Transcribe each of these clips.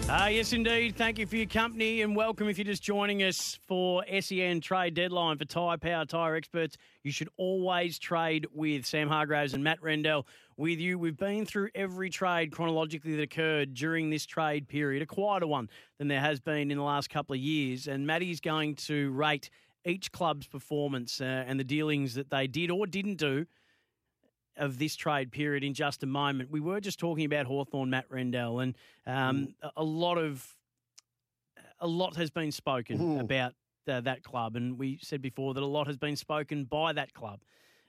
Yes, indeed. Thank you for your company and welcome if you're just joining us for SEN Trade Deadline for Tyre Power Tyre Experts. You should always trade with Sam Hargraves and Matt Rendell with you. We've been through every trade chronologically that occurred during this trade period, a quieter one than there has been in the last couple of years. And Matty's going to rate each club's performance and the dealings that they did or didn't do of this trade period in just a moment. We were just talking about Hawthorn, Matt Rendell, and a lot has been spoken about that club, and we said before that a lot has been spoken by that club.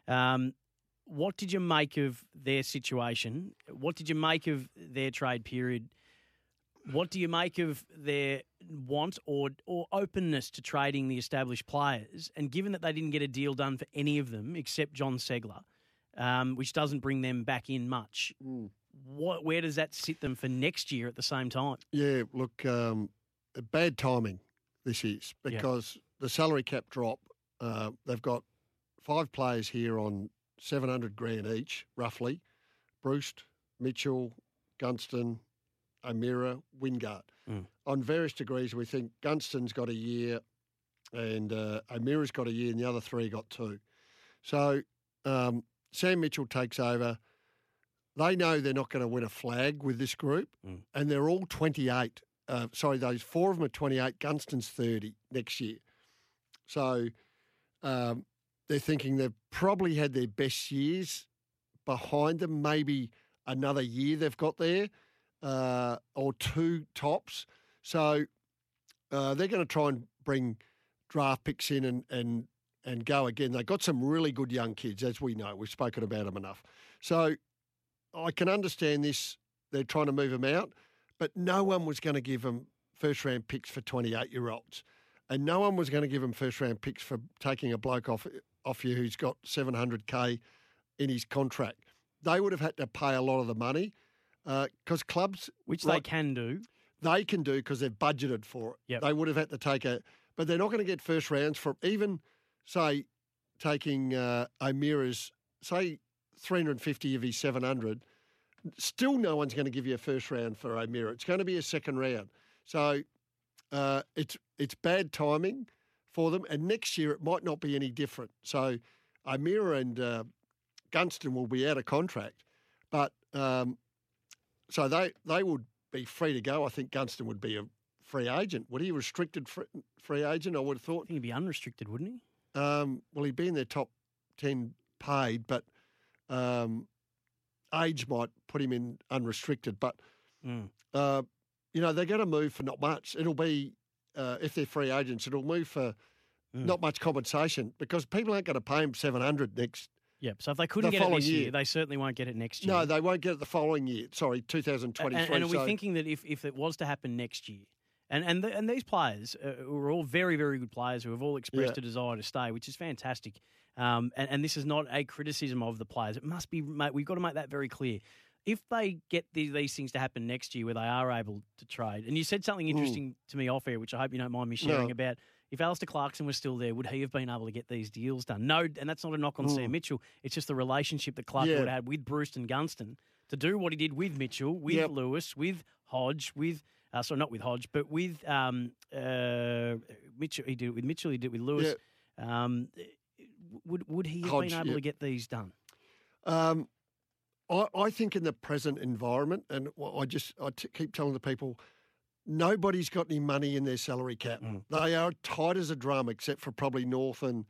What did you make of their situation? What did you make of their trade period? What do you make of their want or openness to trading the established players? And given that they didn't get a deal done for any of them except John Segler, which doesn't bring them back in much. Where does that sit them for next year at the same time? Yeah, look, bad timing this is because the salary cap drop, they've got 5 players here on $700,000 each, roughly. Bruce, Mitchell, Gunston, O'Meara, Wingard. On various degrees, we think Gunston's got a year and O'Meara's got a year and the other 3 got 2. So Sam Mitchell takes over. They know they're not going to win a flag with this group, and they're all 28. Those 4 of them are 28. Gunston's 30 next year. So they're thinking they've probably had their best years behind them, maybe another year they've got there, or 2 tops. So they're going to try and bring draft picks in and go again. They've got some really good young kids, as we know. We've spoken about them enough. So I can understand this. They're trying to move them out, but no one was going to give them first-round picks for 28-year-olds, and no one was going to give them first-round picks for taking a bloke off you who's got $700K in his contract. They would have had to pay a lot of the money because clubs... Which they can do. They can do because they've budgeted for it. Yep. They would have had to take but they're not going to get first rounds for even... Say, taking O'Meara's, say, 350 of his 700, still no one's going to give you a first round for O'Meara. It's going to be a second round. So it's bad timing for them, and next year it might not be any different. So O'Meara and Gunston will be out of contract, but so they would be free to go. I think Gunston would be a free agent. Would he? Restricted free agent, I would have thought. I think he'd be unrestricted, wouldn't he? Well, he'd be in their top 10 paid, but age might put him in unrestricted. But, they're going to move for not much. It'll be, if they're free agents, it'll move for not much compensation because people aren't going to pay him $700 next. Yep. So if they couldn't get it this year, they certainly won't get it next year. No, they won't get it the following year. Sorry, 2023. And are we thinking that if it was to happen next year, and these players who are all very, very good players who have all expressed a desire to stay, which is fantastic. And this is not a criticism of the players. It must be, mate, we've got to make that very clear. If they get these things to happen next year where they are able to trade, and you said something interesting to me off air, which I hope you don't mind me sharing about, if Alistair Clarkson was still there, would he have been able to get these deals done? No, and that's not a knock on Sam Mitchell. It's just the relationship that Clark would have had with Bruce and Gunston to do what he did with Mitchell, with Lewis, with Hodge, with... not with Hodge, but with Mitchell. He did it with Mitchell. He did it with Lewis. Yeah. Would he have been able to get these done? I think in the present environment, and I keep telling the people, nobody's got any money in their salary cap. They are tight as a drum, except for probably North and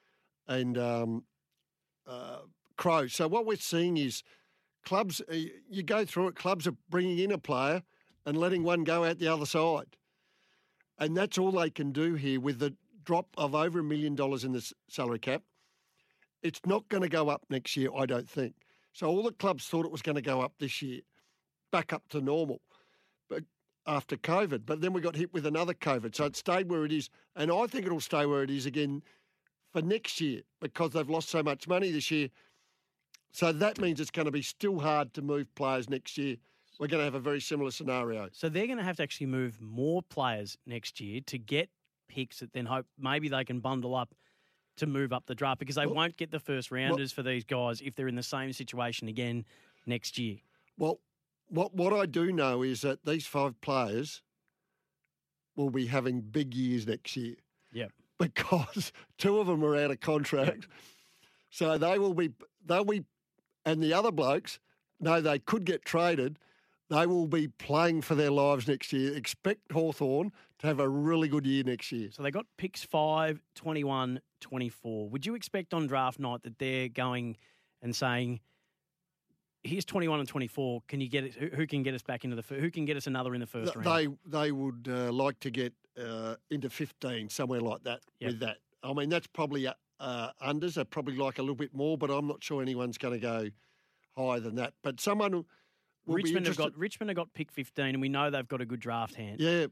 Crows. So what we're seeing is clubs. You go through it. Clubs are bringing in a player and letting one go out the other side. And that's all they can do here with the drop of over $1 million in the salary cap. It's not going to go up next year, I don't think. So all the clubs thought it was going to go up this year, back up to normal, but after COVID. But then we got hit with another COVID. So it stayed where it is. And I think it'll stay where it is again for next year because they've lost so much money this year. So that means it's going to be still hard to move players next year. We're going to have a very similar scenario. So they're going to have to actually move more players next year to get picks that then hope maybe they can bundle up to move up the draft because they won't get the first rounders for these guys if they're in the same situation again next year. Well, What I do know is that these 5 players will be having big years next year. Yep. Because 2 of them are out of contract. Yep. So they'll be, and the other blokes know they could get traded. They will be playing for their lives next year. Expect Hawthorn to have a really good year next year. So they got picks 5, 21, 24. Would you expect on draft night that they're going and saying, here's 21 and 24. Can you get it? Who can get us back into who can get us another in the first round? They would like to get into 15, somewhere like that. Yep. With that, I mean that's probably unders. They're probably like a little bit more, but I'm not sure anyone's going to go higher than that. But someone will Richmond have got pick 15, and we know they've got a good draft hand. Yeah.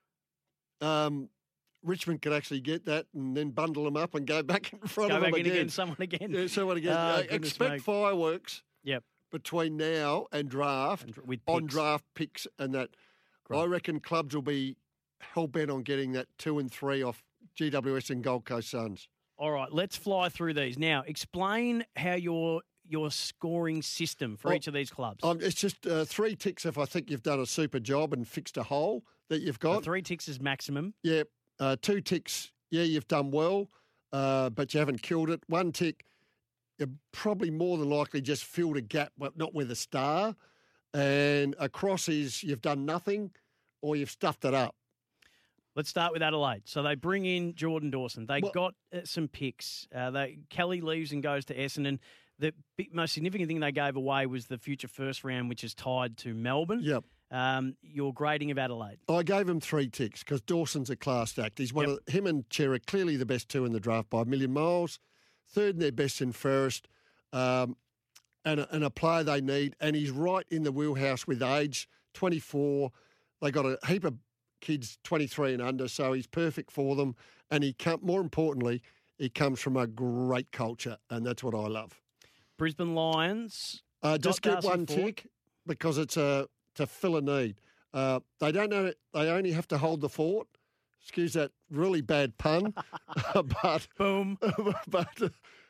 Richmond could actually get that and then bundle them up and go back in front of them again. Against someone again. Yeah, someone again. Expect fireworks. Yep. Between now and draft, on draft picks and that. Great. I reckon clubs will be hell-bent on getting that 2 and 3 off GWS and Gold Coast Suns. All right, let's fly through these. Now, explain how your scoring system for each of these clubs. It's just 3 ticks if I think you've done a super job and fixed a hole that you've got. 3 ticks is maximum. Yeah. 2 ticks, you've done well, but you haven't killed it. 1 tick, you probably more than likely just filled a gap, but not with a star. And a cross is you've done nothing or you've stuffed it up. Let's start with Adelaide. So they bring in Jordan Dawson. They got some picks. Kelly leaves and goes to Essendon. The most significant thing they gave away was the future first round, which is tied to Melbourne. Yep. Your grading of Adelaide. I gave him 3 ticks because Dawson's a class act. He's one of him and Cher are clearly the best 2 in the draft by a million miles. 3rd in their best in Ferris, and a player they need. And he's right in the wheelhouse with age, 24. They got a heap of kids 23 and under, so he's perfect for them. And more importantly, he comes from a great culture, and that's what I love. Brisbane Lions. Just get 1 tick because it's to fill a need. They don't know. They only have to hold the fort. Excuse that really bad pun, but boom. But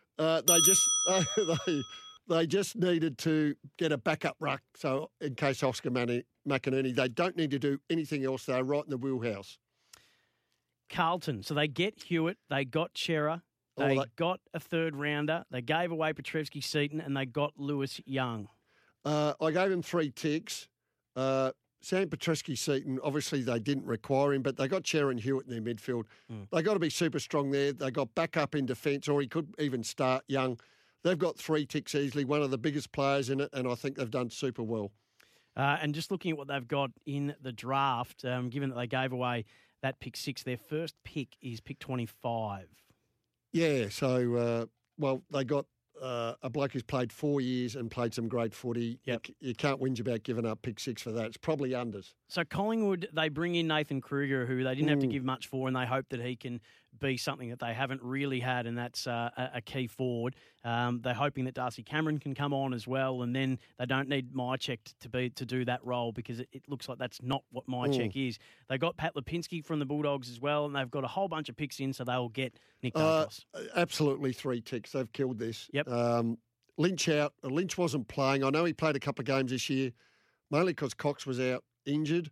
they just needed to get a backup ruck. So in case Oscar McInerney, they don't need to do anything else. They're right in the wheelhouse. Carlton. So they get Hewitt. They got Chera. They got a 3rd rounder. They gave away Petrevski-Seton, and they got Lewis Young. I gave him 3 ticks. Sam Petrevski-Seton, obviously they didn't require him, but they got Cher and Hewitt in their midfield. They got to be super strong there. They got backup in defence, or he could even start Young. They've got 3 ticks easily, one of the biggest players in it, and I think they've done super well. And just looking at what they've got in the draft, given that they gave away that pick 6, their first pick is pick 25. Yeah, so, they got a bloke who's played 4 years and played some great footy. Yep. You can't whinge about giving up pick 6 for that. It's probably unders. So Collingwood, they bring in Nathan Kruger, who they didn't have to give much for, and they hope that he can be something that they haven't really had, and that's a key forward. They're hoping that Darcy Cameron can come on as well, and then they don't need Mychek to do that role because it looks like that's not what Mychek is. They got Pat Lipinski from the Bulldogs as well, and they've got a whole bunch of picks in, so they'll get Nick Daicos. Absolutely 3 ticks. They've killed this. Yep. Lynch out. Lynch wasn't playing. I know he played a couple of games this year, mainly because Cox was out injured.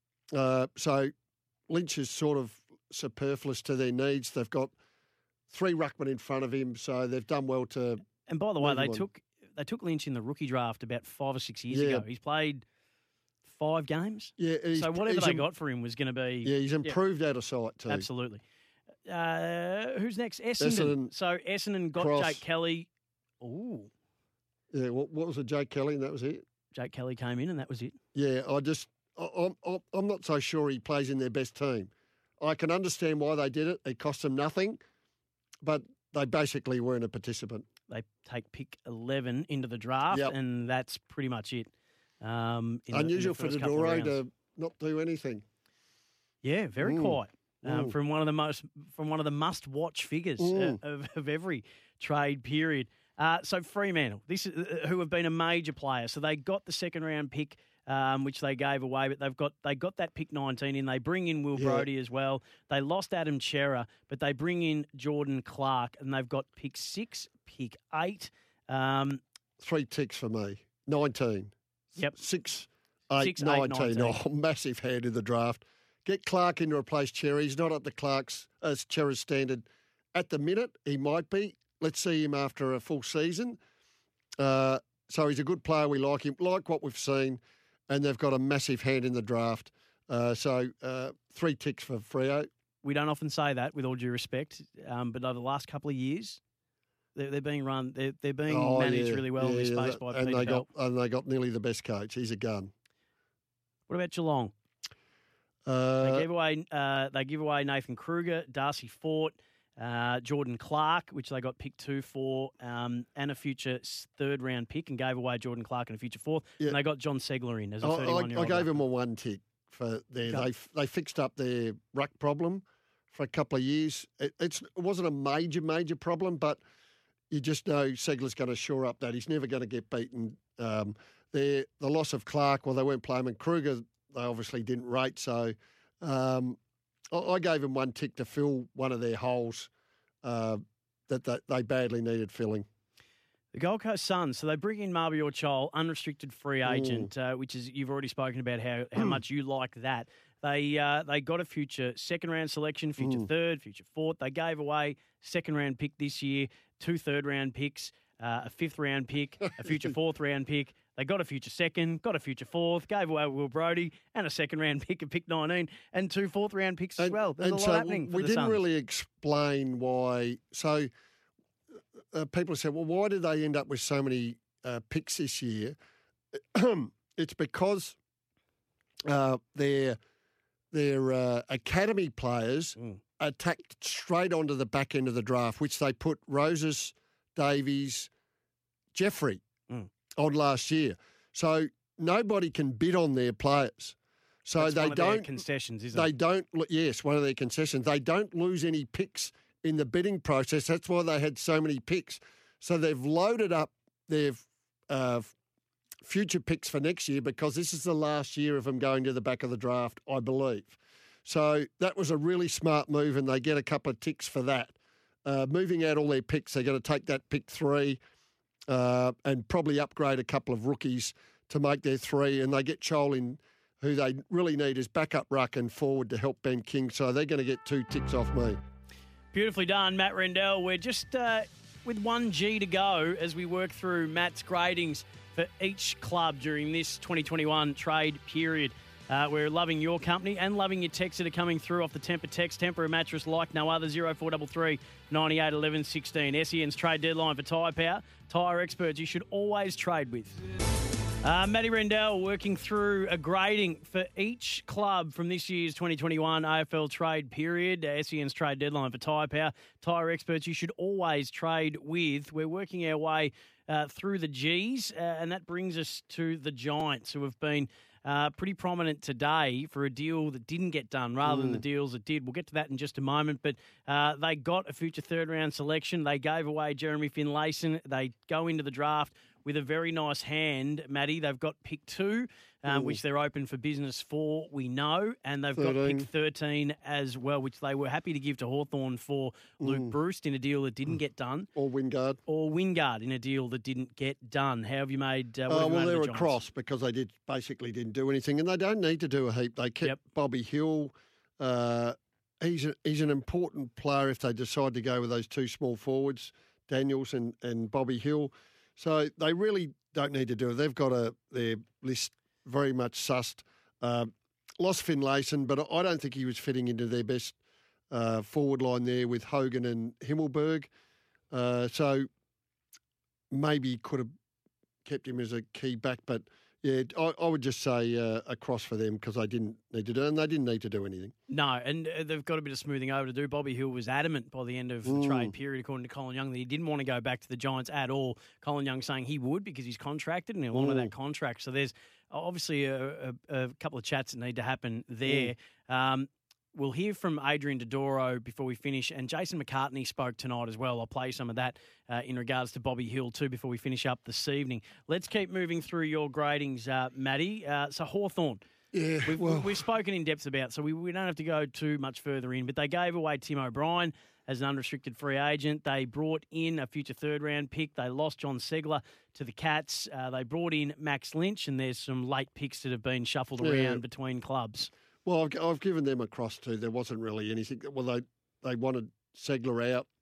So Lynch is sort of superfluous to their needs. They've got 3 ruckmen in front of him, so they've done well to. And by the way, they took Lynch in the rookie draft about 5 or 6 years ago. He's played 5 games. Yeah. So whatever they got for him was going to be. Yeah, he's improved out of sight too. Absolutely. Who's next? Essendon. So Essendon got Cross. Jake Kelly. Ooh. Yeah. What was it? Jake Kelly, and that was it. Jake Kelly came in, and that was it. Yeah. I'm not so sure he plays in their best team. I can understand why they did it. It cost them nothing, but they basically weren't a participant. They take pick 11 into the draft, and that's pretty much it. Unusual for Dodoro to not do anything. Yeah, very quiet. From one of the must-watch figures of every trade period. So Fremantle, this is who have been a major player. So they got the 2nd round pick, which they gave away, but they got that pick 19 in. They bring in Will Brodie as well. They lost Adam Chera, but they bring in Jordan Clark, and they've got pick 6, pick 8. 3 ticks for me. 19. Yep. 6 8, 19. Oh, massive hand in the draft. Get Clark in to replace Cherry. He's not up to Cherry's standard at the minute. He might be. Let's see him after a full season. So he's a good player. We like him, like what we've seen, and they've got a massive hand in the draft. So 3 ticks for Freo. We don't often say that, with all due respect, but over the last couple of years, they're being run. They're being managed really well in this space by Peter Bell. And they got nearly the best coach. He's a gun. What about Geelong? They give away Nathan Kruger, Darcy Fort, Jordan Clark, which they got pick 2 for, and a future 3rd round pick, and gave away Jordan Clark and a future 4th. Yeah. And they got John Segler as a 31-year-old. I gave him a 1 tick for there. Okay. They fixed up their ruck problem for a couple of years. It wasn't a major problem, but you just know Segler's going to shore up that. He's never going to get beaten. The loss of Clark, well, they weren't playing, and Kruger, they obviously didn't rate. So I gave him 1 tick to fill one of their holes that they badly needed filling. The Gold Coast Suns, so they bring in Marby Chol, unrestricted free agent, which is, you've already spoken about how much you like that. They got a future 2nd round selection, future 3rd, future 4th. They gave away 2nd round pick this year, 2 3rd round picks, a 5th round pick, a future 4th round pick. They got a future 2nd, got a future 4th, gave away Will Brodie, and a 2nd round pick at pick 19, and 2 4th round picks as well. There's a lot happening for the Suns. We didn't really explain why. So people said, well, why did they end up with so many picks this year? It's because their academy players attacked straight onto the back end of the draft, which they put Roses, Davies, Jeffrey on last year. So nobody can bid on their players. So that's they one of don't their concessions, isn't they it? don't. Yes, one of their concessions. They don't lose any picks in the bidding process. That's why they had so many picks. So they've loaded up their future picks for next year, because this is the last year of them going to the back of the draft, I believe. So that was a really smart move, and they get a couple of ticks for that. Moving out all their picks, they're going to take that pick 3 and probably upgrade a couple of rookies to make their 3, and they get Chol in, who they really need as backup ruck and forward to help Ben King. So they're going to get 2 ticks off me. Beautifully done, Matt Rendell. We're just with 1 G to go as we work through Matt's gradings for each club during this 2021 trade period. We're loving your company and loving your texts that are coming through off the Tempur text. Tempur, a mattress like no other. 0433 98 11 16. SEN's trade deadline for Tyre Power. Tyre experts you should always trade with. Matty Rendell working through a grading for each club from this year's 2021 AFL trade period. SEN's trade deadline for Tyre Power. Tyre experts you should always trade with. We're working our way through the Gs, and that brings us to the Giants, who have been pretty prominent today for a deal that didn't get done rather than the deals that did. We'll get to that in just a moment, but they got a future 3rd round selection. They gave away Jeremy Finlayson. They go into the draft with a very nice hand, Matty. They've got pick 2, which they're open for business for, we know, and they've 13. Got pick 13 as well, which they were happy to give to Hawthorn for Luke Bruce in a deal that didn't get done. Or Wingard in a deal that didn't get done. How have you made they're a cross, because they basically didn't do anything, and they don't need to do a heap. They kept Bobby Hill. He's an important player if they decide to go with those 2 small forwards, Daniels and Bobby Hill. So they really don't need to do it. They've got their list very much sussed. Lost Finlayson, but I don't think he was fitting into their best forward line there with Hogan and Himmelberg. So maybe could have kept him as a key back. But, yeah, I would just say a cross for them, because they didn't need to do it, and they didn't need to do anything. No, and they've got a bit of smoothing over to do. Bobby Hill was adamant by the end of the trade period, according to Colin Young, that he didn't want to go back to the Giants at all. Colin Young saying he would, because he's contracted and he'll honour that contract. So there's obviously a couple of chats that need to happen there. We'll hear from Adrian Dodoro before we finish, and Jason McCartney spoke tonight as well. I'll play some of that in regards to Bobby Hill too before we finish up this evening. Let's keep moving through your gradings, Matty. So Hawthorn. Yeah, we've spoken in depth about, so we don't have to go too much further in, but they gave away Tim O'Brien. as an unrestricted free agent. They brought in a future third-round pick. They lost John Segler to the Cats. They brought in Max Lynch, and there's some late picks that have been shuffled around between clubs. Well, I've given them a cross too. There wasn't really anything. Well, they wanted Segler out,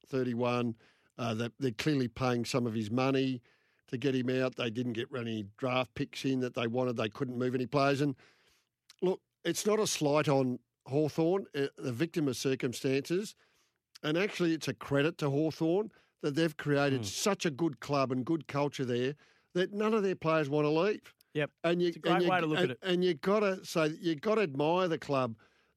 31. They're clearly paying some of his money to get him out. They didn't get any draft picks in that they wanted. They couldn't move any players. And look, it's not a slight on Hawthorn, the victim of circumstances. And actually, it's a credit to Hawthorn that they've created such a good club and good culture there that none of their players want to leave. Yep, it's a great way to look at it. And you've got to admire the club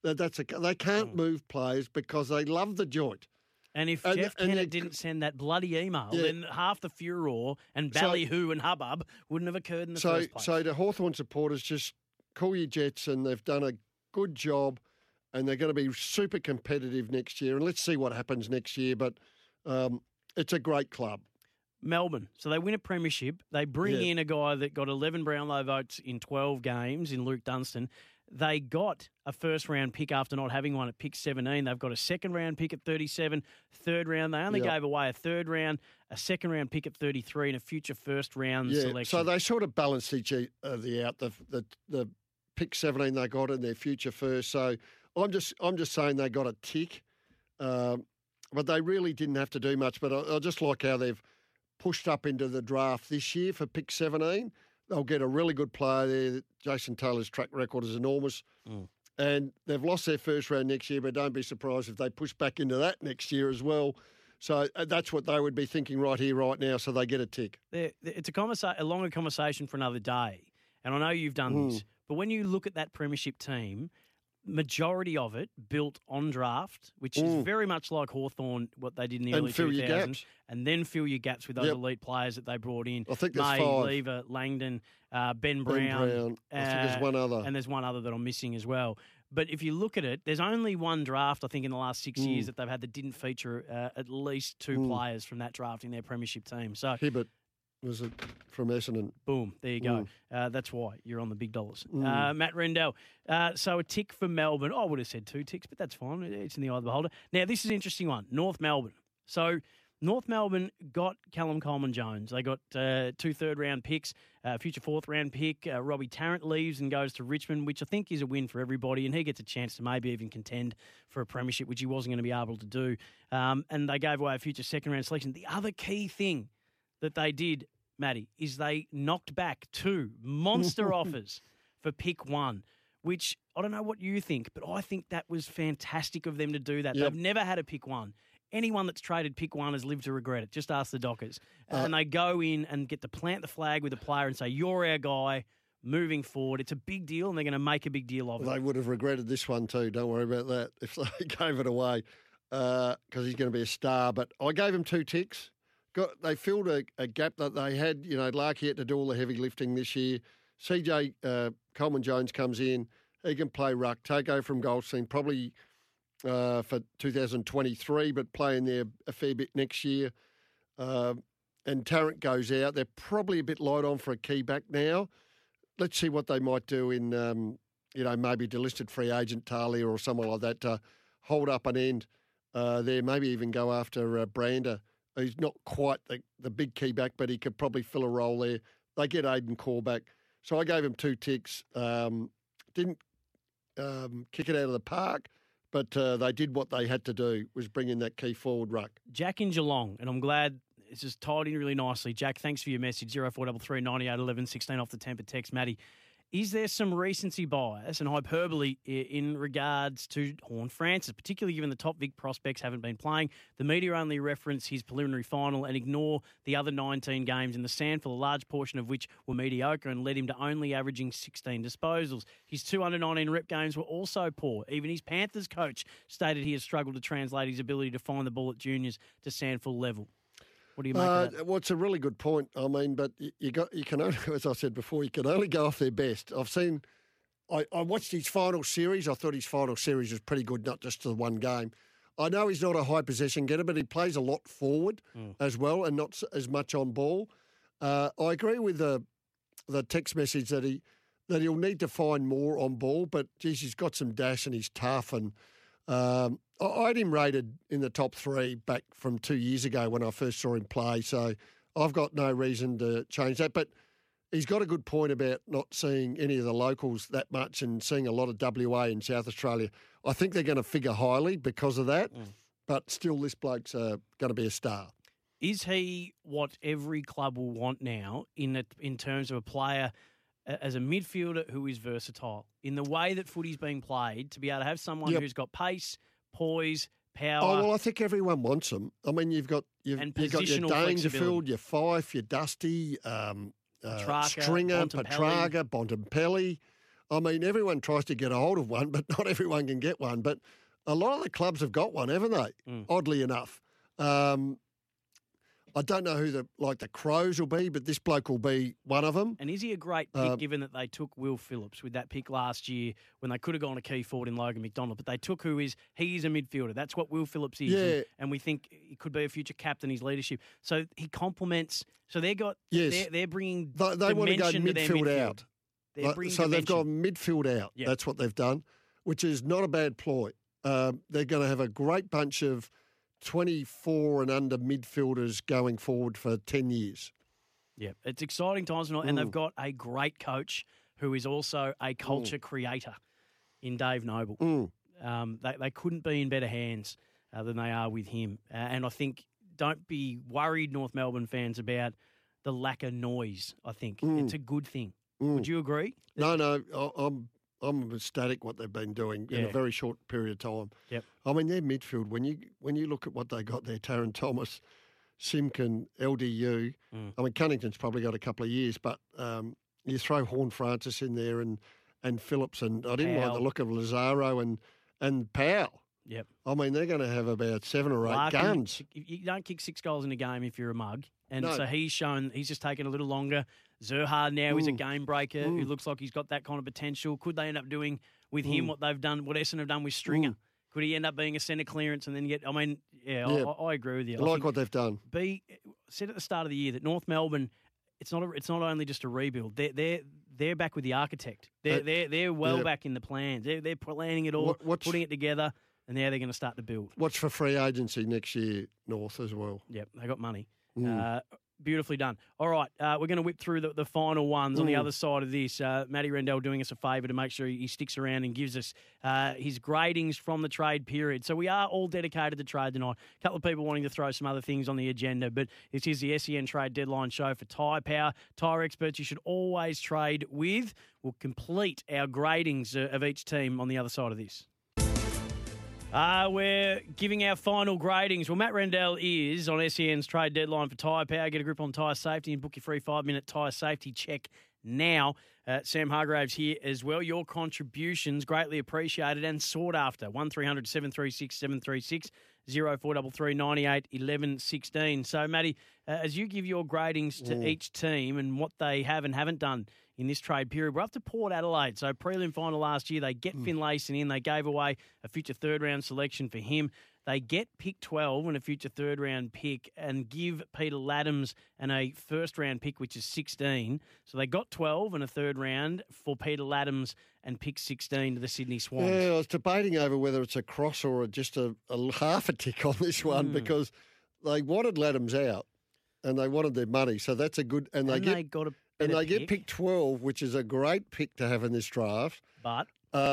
they can't move players because they love the joint. And if Jeff Kennett didn't send that bloody email, then half the furore and ballyhoo and hubbub wouldn't have occurred in the first place. So the Hawthorn supporters, just call your jets, and they've done a good job, and they're going to be super competitive next year. And let's see what happens next year. But it's a great club. Melbourne. So they win a premiership. They bring in a guy that got 11 Brownlow votes in 12 games in Luke Dunstan. They got a first-round pick after not having one at pick 17. They've got a second-round pick at 37, third round. They only gave away a third round, a second-round pick at 33, and a future first-round selection. So they sort of balanced each other out. The pick 17 they got in their future first. So I'm just saying they got a tick, but they really didn't have to do much. But I just like how they've pushed up into the draft this year for pick 17. They'll get a really good player there. Jason Taylor's track record is enormous. And they've lost their first round next year, but don't be surprised if they push back into that next year as well. So that's what they would be thinking right here, right now, so they get a tick. It's a longer conversation for another day. And I know you've done this, but when you look at that premiership team, majority of it built on draft, which is very much like Hawthorn, what they did in the early 2000s. And then fill your gaps with those elite players that they brought in. I think there's May, 5. Lever, Langdon, Ben Brown. I think there's one other. And there's one other that I'm missing as well. But if you look at it, there's only one draft, I think, in the last 6 years that they've had that didn't feature at least 2 players from that draft in their premiership team. So Hibbert was it from Essendon. Boom, there you go. That's why you're on the big dollars. Matt Rendell. So a tick for Melbourne. I would have said 2 ticks, but that's fine. It's in the eye of the beholder. Now, this is an interesting one. North Melbourne. So North Melbourne got Callum Coleman-Jones. They got 2 third-round picks, future fourth-round pick. Robbie Tarrant leaves and goes to Richmond, which I think is a win for everybody, and he gets a chance to maybe even contend for a premiership, which he wasn't going to be able to do. And they gave away a future second-round selection. The other key thing that they did, Matty, is they knocked back 2 monster offers for pick 1, which I don't know what you think, but I think that was fantastic of them to do that. They've never had a pick 1. Anyone that's traded pick 1 has lived to regret it. Just ask the Dockers. And they go in and get to plant the flag with a player and say, you're our guy moving forward. It's a big deal, and they're going to make a big deal of it. They would have regretted this one too. Don't worry about that if they gave it away because he's going to be a star. But I gave him 2 ticks. They filled a gap that they had. You know, Larkey had to do all the heavy lifting this year. CJ Coleman-Jones comes in. He can play ruck, take over from Goldstein, probably for 2023, but play in there a fair bit next year. And Tarrant goes out. They're probably a bit light on for a key back now. Let's see what they might do in, maybe delisted free agent Talia or someone like that to hold up an end there. Maybe even go after Brander. He's not quite the big key back, but he could probably fill a role there. They get Aiden Call back. So I gave him 2 ticks. Didn't kick it out of the park, but they did what they had to do, was bring in that key forward ruck. Jack in Geelong, and I'm glad it's just tied in really nicely. Jack, thanks for your message, 0433 98 11 16 off the temper text. Matty, is there some recency bias and hyperbole in regards to Horne-Francis, particularly given the top Vic prospects haven't been playing? The media only reference his preliminary final and ignore the other 19 games in the SANFL, a large portion of which were mediocre and led him to only averaging 16 disposals. His 2 under-19 rep games were also poor. Even his Panthers coach stated he has struggled to translate his ability to find the ball at juniors to SANFL level. What do you make of that? Well, it's a really good point. I mean, but you can only, as I said before, you can only go off their best. I watched his final series. I thought his final series was pretty good, not just the one game. I know he's not a high possession getter, but he plays a lot forward as well and not as much on ball. I agree with the text message that he'll need to find more on ball, but geez, he's got some dash and he's tough, and I had him rated in the top 3 back from 2 years ago when I first saw him play, so I've got no reason to change that. But he's got a good point about not seeing any of the locals that much and seeing a lot of WA in South Australia. I think they're going to figure highly because of that, but still this bloke's going to be a star. Is he what every club will want now in terms of a player as a midfielder who is versatile? In the way that footy's being played, to be able to have someone who's got pace, poise, power. Oh, well, I think everyone wants them. I mean, you've got your Dangerfield, your Fife, your Dusty, Stringer, Petraga, Bontempelli. I mean, everyone tries to get a hold of one, but not everyone can get one. But a lot of the clubs have got one, haven't they? Oddly enough. I don't know who the Crows will be, but this bloke will be one of them. And is he a great pick, given that they took Will Phillips with that pick last year when they could have gone to Key Ford in Logan McDonald, but they took he's a midfielder. That's what Will Phillips is. Yeah. And we think he could be a future captain, his leadership. So he complements. So they're bringing they want to go midfield out. So they've got midfield out. Yep. That's what they've done, which is not a bad ploy. They're going to have a great bunch of 24 and under midfielders going forward for 10 years. Yeah, it's exciting times, and they've got a great coach who is also a culture creator in Dave Noble. They couldn't be in better hands than they are with him. And I think don't be worried, North Melbourne fans, about the lack of noise. I think it's a good thing. Would you agree? No, I'm ecstatic what they've been doing in a very short period of time. Yep. I mean, their midfield, when you look at what they got there, Taron Thomas, Simkin, LDU, I mean, Cunnington's probably got a couple of years, but you throw Horne-Francis in there and Phillips, and I didn't like the look of Lazaro and Powell. Yep. I mean, they're going to have about 7 or 8 guns. You don't kick 6 goals in a game if you're a mug. And so he's just taken a little longer. Zerhard now is a game breaker who looks like he's got that kind of potential. Could they end up doing with him what they've done, what Essendon have done with Stringer? Could he end up being a centre clearance and then get? I mean, I agree with you. I like what they've done. Said at the start of the year that North Melbourne, it's not only just a rebuild. They're back with the architect. They're well back in the plans. They're planning it all, putting it together, and now they're going to start to build. Watch for free agency next year, North as well. Yep, they got money. Beautifully done. All right, we're going to whip through the final ones on the other side of this. Matty Rendell doing us a favour to make sure he sticks around and gives us his gradings from the trade period. So we are all dedicated to trade tonight. A couple of people wanting to throw some other things on the agenda, but this is the SEN Trade Deadline show for Tyre Power. Tyre experts you should always trade with. We'll complete our gradings of each team on the other side of this. We're giving our final gradings. Well, Matt Rendell is on SEN's Trade Deadline for Tyre Power. Get a grip on tyre safety and book your free 5-minute tyre safety check now. Sam Hargraves here as well. Your contributions greatly appreciated and sought after. 1300 736 736 0433 98 11 16. So, Matty, as you give your gradings to each team and what they have and haven't done in this trade period, we're up to Port Adelaide. So prelim final last year, they get Finlayson in. They gave away a future third-round selection for him. They get pick 12 and a future third-round pick and give Peter Laddams and a first-round pick, which is 16. So they got 12 and a third round for Peter Laddams and pick 16 to the Sydney Swans. Yeah, I was debating over whether it's a cross or just a half a tick on this one because they wanted Laddams out and they wanted their money. So that's a good... And they get pick 12, which is a great pick to have in this draft. But...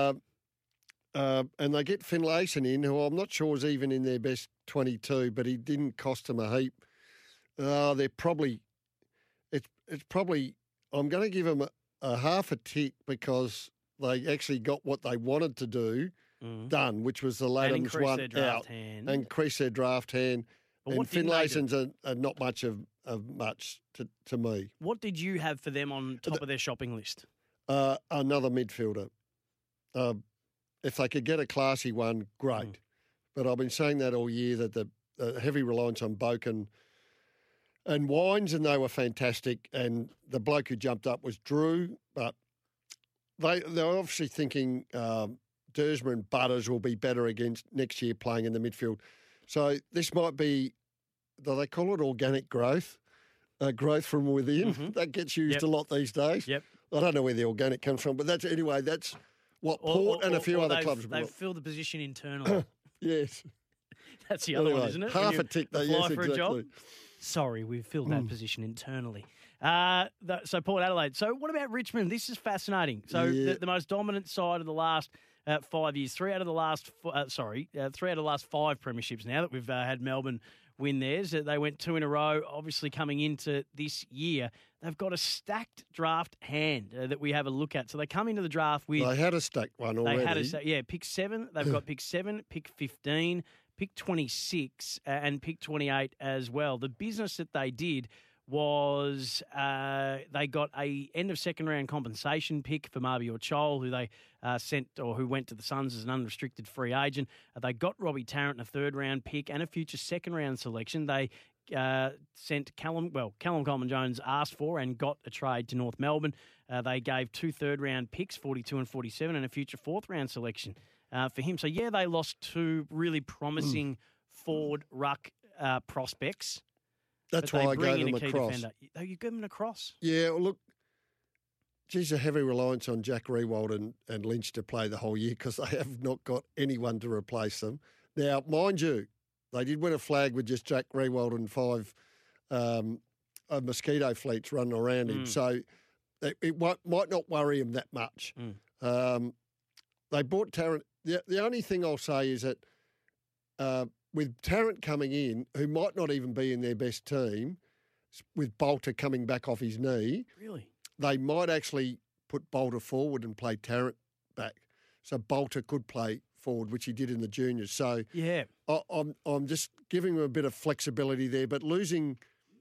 and they get Finlayson in, who I'm not sure is even in their best 22, but he didn't cost them a heap. They're probably... It's probably... I'm going to give them a half a tick because they actually got what they wanted to do done, which was the Laddams one out. And increase their draft hand. But and Finlayson's not much of much to me. What did you have for them on top of their shopping list? Another midfielder. If they could get a classy one, great. But I've been saying that all year, that the heavy reliance on Boken and Wines, and they were fantastic. And the bloke who jumped up was Drew. But they're obviously thinking Dersma and Butters will be better against next year playing in the midfield. So this might be, do they call it organic growth? Growth from within. That gets used a lot these days. Yep. I don't know where the organic comes from, but that's What, Port and a few other clubs? They've filled the position internally. Yes. That's the other one, isn't it? Half a tick, though, yes, for a job. exactly. Sorry, we've filled that position internally. So Port Adelaide. So what about Richmond? This is fascinating. So the most dominant side of the last 5 years. Three out of the last 5 premierships now that we've had Melbourne win theirs. They went 2 in a row. Obviously coming into this year, they've got a stacked draft hand that we have a look at. So they come into the draft with... They had a stacked one already. They had pick 7. They've got pick 7, pick 15, pick 26 and pick 28 as well. The business that they did was they got a end of second round compensation pick for Mabior Chol, who they who went to the Suns as an unrestricted free agent. They got Robbie Tarrant in a third round pick and a future second round selection. They sent Callum Coleman-Jones asked for and got a trade to North Melbourne. They gave 2 third round picks, 42 and 47, and a future fourth round selection for him. So they lost 2 really promising forward ruck prospects. That's why I gave them a cross. Defender. You give them a cross? Yeah, well, look, geez, a heavy reliance on Jack Riewoldt and Lynch to play the whole year because they have not got anyone to replace them. Now, mind you, they did win a flag with just Jack Riewoldt and 5 mosquito fleets running around him, so it might not worry him that much. They bought Tarrant. The only thing I'll say is that with Tarrant coming in, who might not even be in their best team, with Bolter coming back off his knee, really, they might actually put Bolter forward and play Tarrant back. So Bolter could play forward, which he did in the juniors. So I'm just giving him a bit of flexibility there, but losing,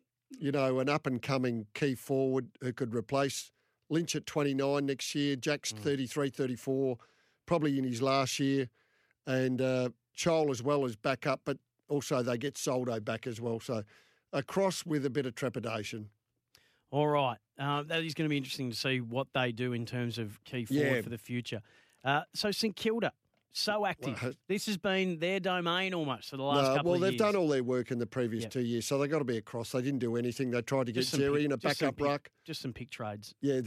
an up and coming key forward who could replace Lynch at 29 next year, Jack's 33, 34, probably in his last year, and Chol as well as back up, but also they get Soldo back as well. So a cross with a bit of trepidation. All right. That is going to be interesting to see what they do in terms of key forward for the future. So St Kilda, so active. Well, this has been their domain almost for the last couple of years. Well, they've done all their work in the previous 2 years, so they've got to be a cross. They didn't do anything. They tried to get Jerry in a backup ruck. Just some pick trades. Yeah,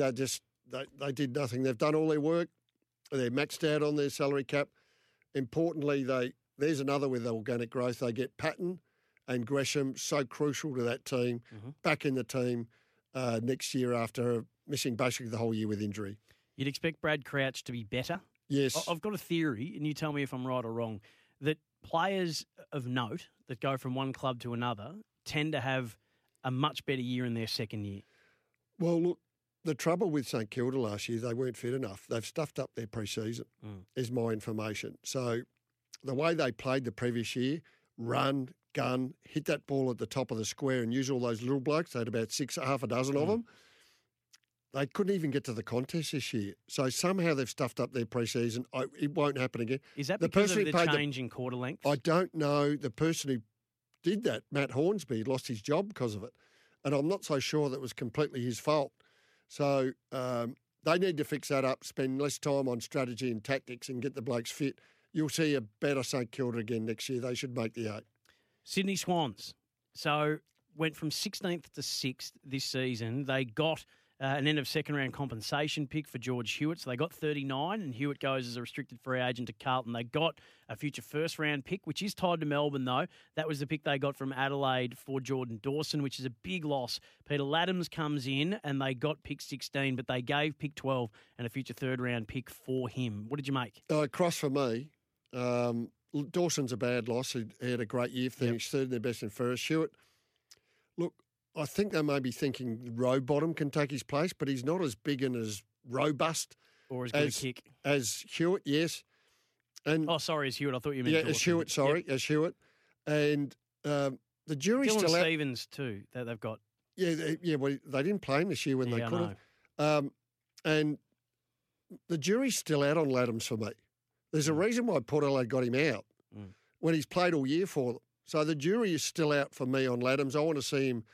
they did nothing. They've done all their work. They're maxed out on their salary cap. Importantly, there's another with organic growth. They get Patton and Gresham, so crucial to that team, back in the team next year after missing basically the whole year with injury. You'd expect Brad Crouch to be better? Yes. I've got a theory, and you tell me if I'm right or wrong, that players of note that go from one club to another tend to have a much better year in their second year. Well, look, the trouble with St Kilda last year, they weren't fit enough. They've stuffed up their pre-season, is my information. So the way they played the previous year, run, gun, hit that ball at the top of the square and use all those little blokes, they had about half a dozen of them, they couldn't even get to the contest this year. So somehow they've stuffed up their pre-season. It won't happen again. Is that because of the change in quarter length? I don't know. The person who did that, Matt Hornsby, lost his job because of it. And I'm not so sure that was completely his fault. So they need to fix that up, spend less time on strategy and tactics and get the blokes fit. You'll see a better St Kilda again next year. They should make the 8. Sydney Swans. So went from 16th to 6th this season. They got an end of second round compensation pick for George Hewitt. So they got 39 and Hewitt goes as a restricted free agent to Carlton. They got a future first round pick, which is tied to Melbourne though. That was the pick they got from Adelaide for Jordan Dawson, which is a big loss. Peter Laddams comes in and they got pick 16, but they gave pick 12 and a future third round pick for him. What did you make? Cross for me. Dawson's a bad loss. He had a great year, finished third in their best and fairest. Hewitt, look, I think they may be thinking Rowbottom can take his place, but he's not as big and as robust or as good a kick as Hewitt. Yes, and as Hewitt. I thought you meant Dawson. As Hewitt. Sorry, as Hewitt, and the jury's Dylan still out. Stevens too. That they've got. Yeah. Well, they didn't play him this year when they could have, and the jury's still out on Laddams for me. There's a reason why Port Adelaide got him out when he's played all year for them. So the jury is still out for me on Laddams. I want to see him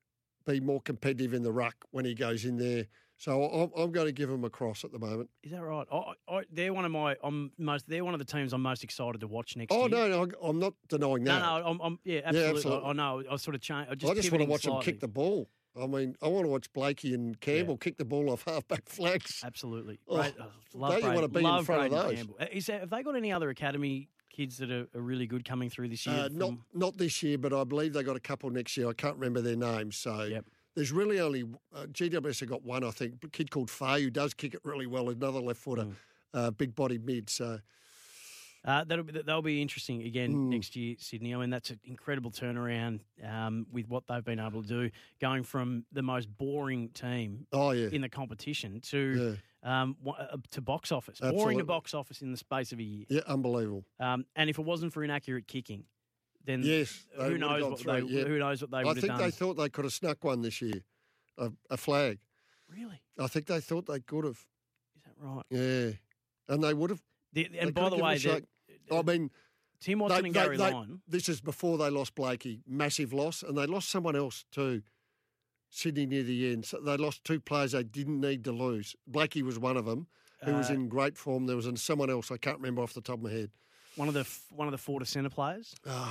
be more competitive in the ruck when he goes in there. So I'm going to give him a cross at the moment. Is that right? They're one of they're one of the teams I'm most excited to watch next year. Oh no, I'm not denying that. No, absolutely. I know. I sort of changed. I just want to watch them kick the ball. I mean, I want to watch Blakey and Campbell kick the ball off half-back flags. Absolutely. Oh, Right. don't you want to be in front of those? Campbell. Have they got any other academy kids that are really good coming through this year? Not this year, but I believe they got a couple next year. I can't remember their names. So there's really only GWS have got one, I think, a kid called Fay who does kick it really well, another left footer, big body mid. So that'll be interesting again next year, Sydney. I mean, that's an incredible turnaround with what they've been able to do, going from the most boring team in the competition to box office. Absolutely. Boring to box office in the space of a year. Yeah, unbelievable. And if it wasn't for inaccurate kicking, then who knows what they would have done. I think they thought they could have snuck one this year, a flag. Really? I think they thought they could have. Is that right? Yeah, and they would have. And by the way, I mean, Tim Watson and Gary Lyon. This is before they lost Blakey, massive loss, and they lost someone else too. Sydney near the end, so they lost two players they didn't need to lose. Blakey was one of them, who was in great form. There was someone else I can't remember off the top of my head. One of the Forder centre players.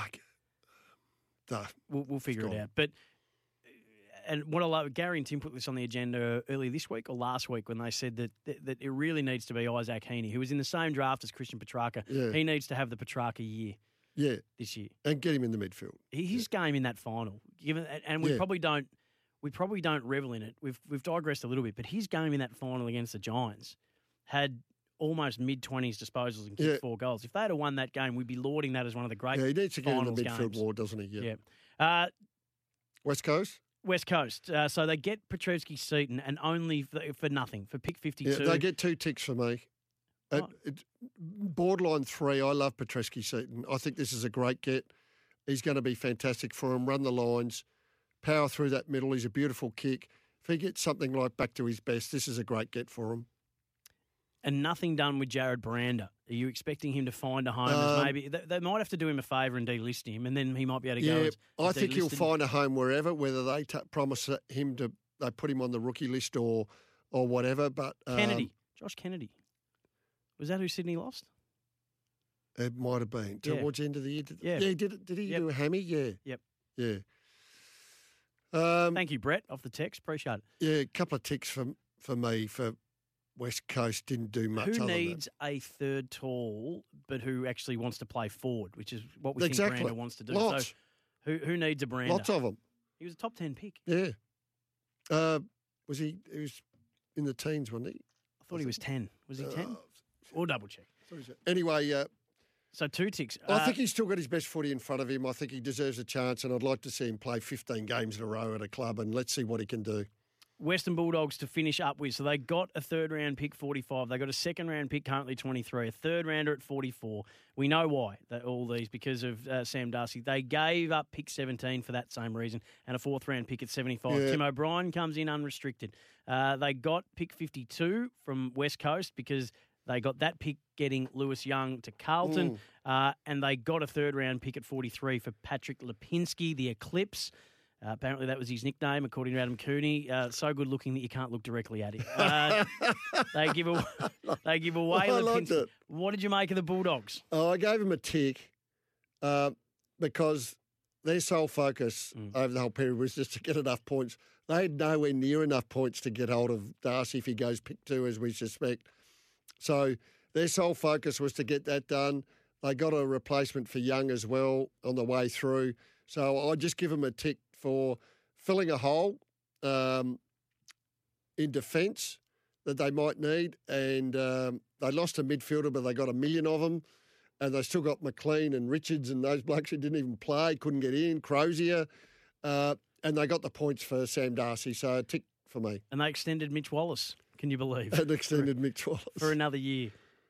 We'll figure it out. But and what I love, Gary and Tim put this on the agenda earlier this week or last week when they said that it really needs to be Isaac Heaney, who was in the same draft as Christian Petrarca. Yeah. He needs to have the Petrarca year. Yeah, this year, and get him in the midfield. His game in that final, we probably don't revel in it. We've digressed a little bit, but his game in that final against the Giants had almost mid-20s disposals and kicked 4 goals. If they had won that game, we'd be lauding that as one of the great. Yeah, he needs to get in the midfield games. war, doesn't he? Yeah. West Coast. West Coast. So they get Petrevski-Seton and only for nothing, for pick 52. Yeah, they get 2 ticks for me. Borderline 3. I love Petrevski-Seton. I think this is a great get. He's going to be fantastic for him. Run the lines, power through that middle. He's a beautiful kick. If he gets something like back to his best, this is a great get for him. And nothing done with Jared Brander. Are you expecting him to find a home? Maybe they might have to do him a favour and delist him, and then he might be able to go. I think he'll find a home wherever, whether they promise him they put him on the rookie list or whatever. But Josh Kennedy, was that who Sydney lost? It might have been towards the end of the year. Yeah, did he do a hammy? Yeah. Yep. Yeah. Thank you, Brett, off the text. Appreciate it. Yeah, a couple of ticks for me for West Coast. Didn't do much. Who needs a third tall, but who actually wants to play forward, which is what we think Brander wants to do. Lots. So who needs a Brander? Lots of them. He was a top 10 pick. Yeah. Was he? He was in the teens, wasn't he? I thought he was 10. Was he 10? We'll double check. Anyway. So 2 ticks. I think he's still got his best footy in front of him. I think he deserves a chance, and I'd like to see him play 15 games in a row at a club, and let's see what he can do. Western Bulldogs to finish up with. So they got a third-round pick, 45. They got a second-round pick, currently 23. A third-rounder at 44. We know why, all these, because of Sam Darcy. They gave up pick 17 for that same reason and a fourth-round pick at 75. Yeah. Tim O'Brien comes in unrestricted. They got pick 52 from West Coast because they got that pick getting Lewis Young to Carlton, and they got a third-round pick at 43 for Patrick Lipinski, the Eclipse. Apparently that was his nickname, according to Adam Cooney. So good-looking that you can't look directly at him. They give away Lipinski. What did you make of the Bulldogs? Oh, I gave him a tick because their sole focus over the whole period was just to get enough points. They had nowhere near enough points to get hold of Darcy if he goes pick 2, as we suspect. So their sole focus was to get that done. They got a replacement for Young as well on the way through. So I just give them a tick for filling a hole in defence that they might need. And they lost a midfielder, but they got 1 million of them. And they still got McLean and Richards and those blokes who didn't even play, couldn't get in, Crozier. And they got the points for Sam Darcy. So a tick for me. And they extended Mitch Wallace. Can you believe? And extended Mitch Wallace. For another year.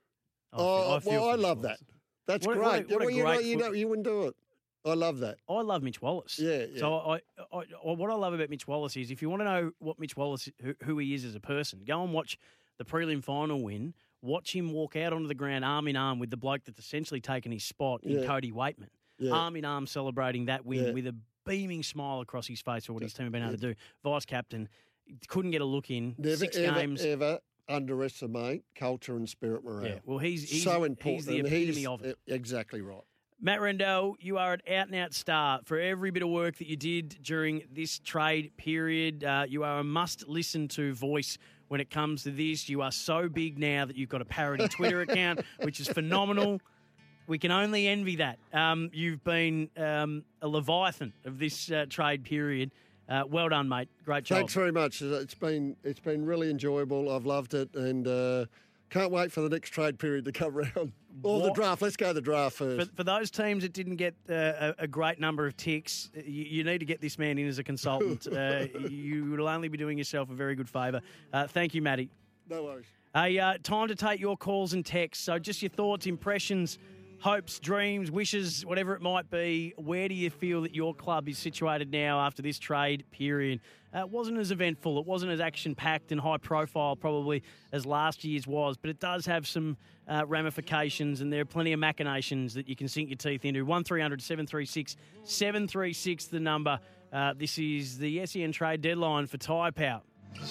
I love that. That's great. You wouldn't do it. I love that. I love Mitch Wallace. Yeah. So what I love about Mitch Wallace is if you want to know what Mitch Wallace, who he is as a person, go and watch the prelim final win. Watch him walk out onto the ground arm in arm with the bloke that's essentially taken his spot in Cody Waitman. Yeah. Arm in arm celebrating that win with a beaming smile across his face for what his team have been able to do. Vice captain. Couldn't get a look in. Never, 6 games. Ever underestimate culture and spirit morale. Yeah, well, he's so important. He's the epitome of it. Exactly right. Matt Rendell, you are an out-and-out star for every bit of work that you did during this trade period. You are a must-listen-to voice when it comes to this. You are so big now that you've got a parody Twitter account, which is phenomenal. We can only envy that. You've been a leviathan of this trade period. Well done, mate. Great job. Thanks very much. It's been really enjoyable. I've loved it, and can't wait for the next trade period to come around. Or the draft. Let's go to the draft first. For those teams that didn't get a great number of ticks, you need to get this man in as a consultant. You will only be doing yourself a very good favour. Thank you, Matty. No worries. Hey, time to take your calls and texts. So just your thoughts, impressions, hopes, dreams, wishes, whatever it might be. Where do you feel that your club is situated now after this trade period? It wasn't as eventful. It wasn't as action-packed and high-profile probably as last year's was, but it does have some ramifications, and there are plenty of machinations that you can sink your teeth into. 1300 736 736 the number. This is the SEN trade deadline for Tyre Power.